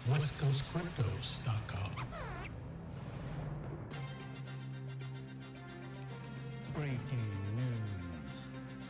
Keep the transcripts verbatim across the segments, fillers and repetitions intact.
West Coast Cryptos dot com. Breaking news.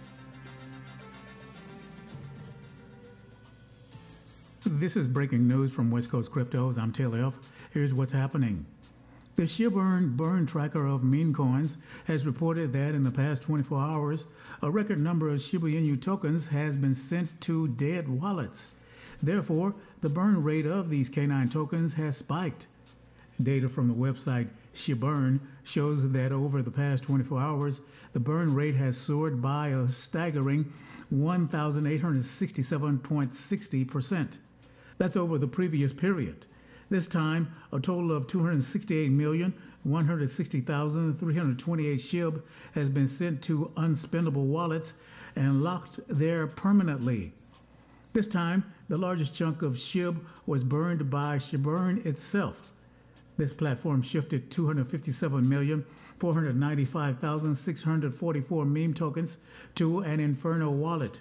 This is breaking news from West Coast Cryptos. I'm Taylor F. Here's what's happening. The ShibEarn burn tracker of meme coins has reported that in the past twenty-four hours, a record number of Shiba Inu tokens has been sent to dead wallets. Therefore, the burn rate of these K nine tokens has spiked. Data from the website ShibEarn shows that over the past twenty-four hours, the burn rate has soared by a staggering one thousand eight hundred sixty-seven point six zero percent. That's over the previous period. This time, a total of two hundred sixty-eight million, one hundred sixty thousand, three hundred twenty-eight SHIB has been sent to unspendable wallets and locked there permanently. This time, the largest chunk of SHIB was burned by ShibEarn itself. This platform shifted two hundred fifty-seven million, four hundred ninety-five thousand, six hundred forty-four meme tokens to an Inferno wallet.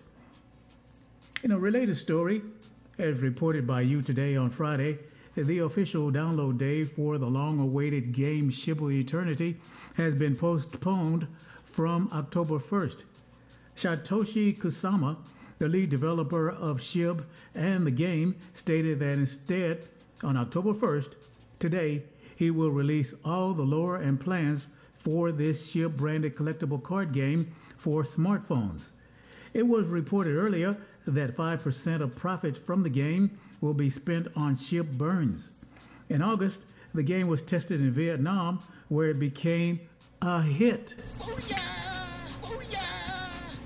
In a related story, as reported by You Today on Friday, the official download day for the long-awaited game Shiba Eternity has been postponed from October first. Satoshi Kusama, the lead developer of SHIB and the game, stated that instead, on October first, today, he will release all the lore and plans for this SHIB-branded collectible card game for smartphones. It was reported earlier that five percent of profits from the game will be spent on SHIB burns. In August, the game was tested in Vietnam, where it became a hit. Booyah! Booyah!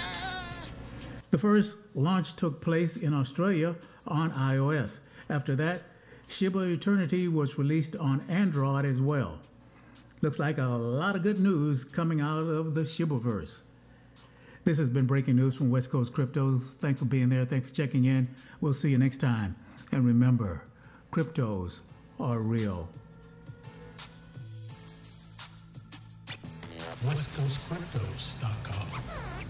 Booyah! The first launch took place in Australia on iOS. After that, Shiba Eternity was released on Android as well. Looks like a lot of good news coming out of the Shibaverse. This has been breaking news from West Coast Cryptos. Thanks for being there. Thanks for checking in. We'll see you next time. And remember, cryptos are real. West Coast Cryptos dot com.